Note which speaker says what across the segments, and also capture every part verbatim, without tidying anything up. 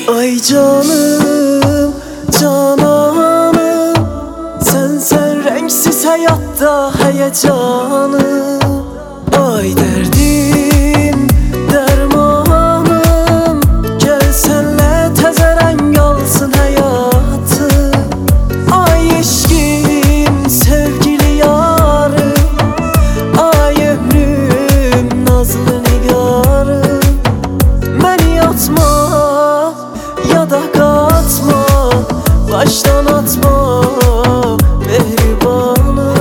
Speaker 1: Ay canım, cananım, sen sen renksiz hayatta heyecanım. Ay derdim, dermanım, gel senle teze renk alsın hayatı. Ay eşkin, sevgili yarım, ay ömrüm, nazlı nigarım. Beni yatma ya da katma, baştan atma mehribanı.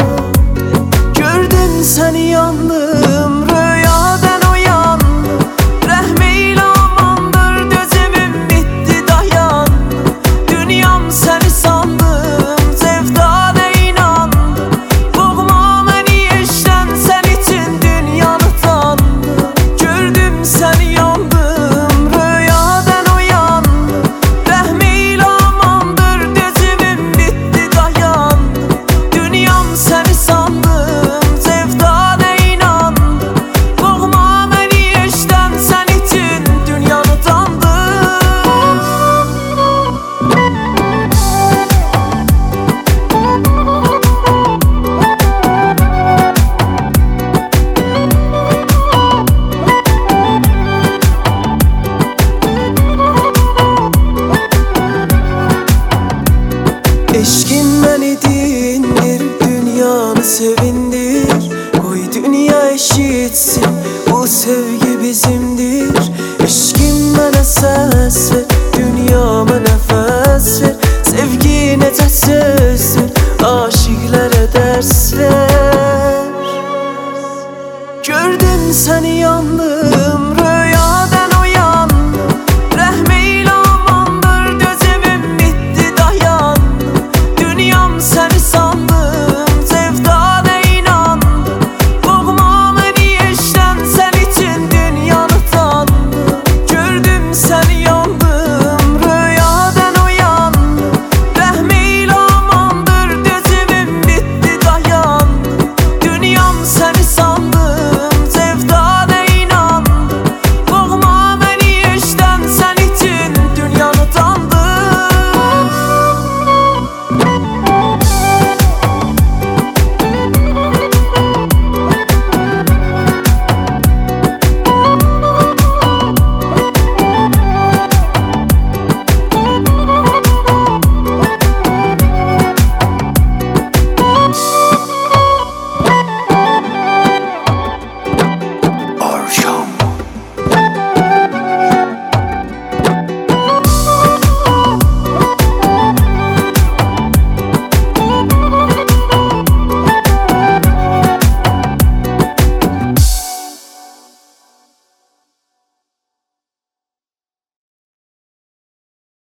Speaker 1: Gördüm seni yandım, rüyadan uyandım. Rəhmeyle amandır, gözümün bitti dayandım. Dünyam seni sandım, sevdana inandım. Boğma beni eşten, sen için dünyanı tandım. Gördüm seni yandım, rüyadan uyandım. Rəhmeyle amandır, gözümün bitti dayandım. Dünyam seni sandım, sevdana inandım. Boğma beni eşten, sen için dünyanı tandım. Eşkin beni dindir, dünyanı sevindir. Koy dünya eşitsin, bu sevgi bizimdir. Eşkin bana ses ver, dünyama nefes ver. Sevgi necə sözdür, aşıklara ders ver. Gördüm seni yandım,